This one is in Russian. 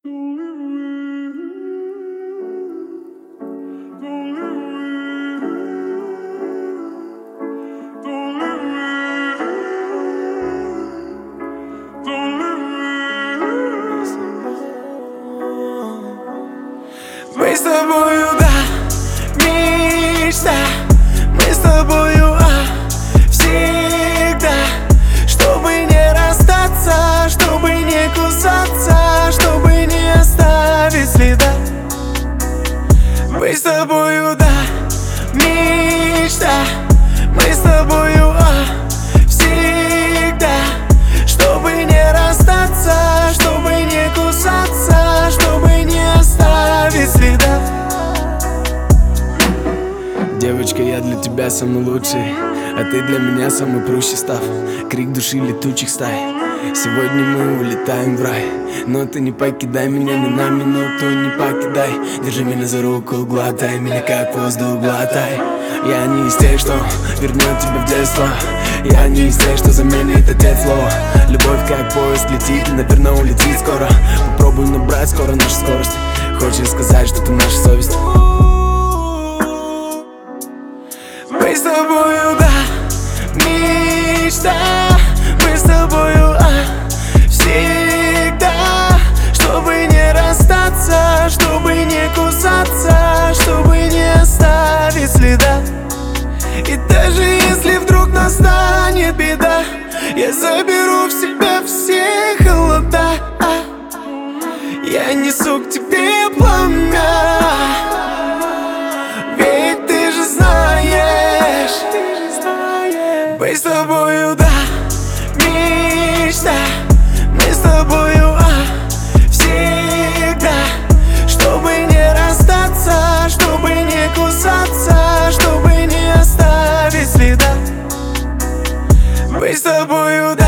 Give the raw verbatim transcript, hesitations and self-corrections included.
Мы с тобою, да, мечта. Мы с тобою, а, всегда. Чтобы не расстаться, чтобы не кусаться, чтобы не оставить следа. Мы с тобою, да, мечта. Мы с тобою, а, всегда. Чтобы не расстаться, чтобы не кусаться, чтобы не оставить следа. Девочка, я для тебя самый лучший, а ты для меня самый прущий став. Крик души летучих стай. Сегодня мы улетаем в рай, но ты не покидай меня ни на минуту, не покидай. Держи меня за руку, глотай меня как воздух, глотай. Я не из тех, что вернет тебя в детство. Я не из тех, что заменит отец слово. Любовь как поезд летит и, наверное, улетит скоро. Попробуй набрать скоро нашу скорость. Хочешь сказать, что ты наша совесть? Мы с тобою, да, мечта. Мы с тобою, а, всегда. Чтобы не расстаться, чтобы не кусаться, чтобы не оставить следа. И даже если вдруг настанет беда, я заберу в себя все холода. Я несу к тебе пламя. Ведь ты же знаешь, мы с тобою, да, мечта. Мы с тобою, а, всегда. Чтобы не расстаться, чтобы не кусаться, чтобы не оставить следа. Мы с тобою, да.